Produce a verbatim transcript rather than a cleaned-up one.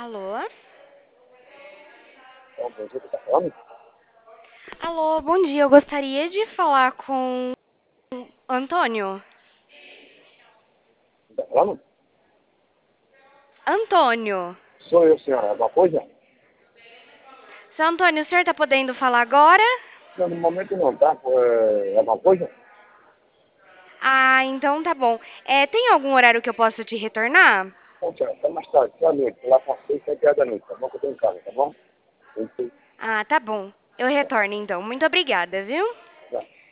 Alô? Então, você que tá falando? Alô, bom dia. Eu gostaria de falar com Antônio. Você tá falando? Antônio. Sou eu, senhora. Alguma coisa? Seu Antônio, o senhor tá podendo falar agora? Não, no momento não, tá? É alguma coisa? Ah, então tá bom. É, tem algum horário que eu possa te retornar? Bom, senhora, até mais tarde, boa noite. Lá para seis, sete horas da noite, tá bom? Que eu tô em casa, tá bom? Isso, Ah, tá bom. Eu retorno então. Muito obrigada, viu? tá.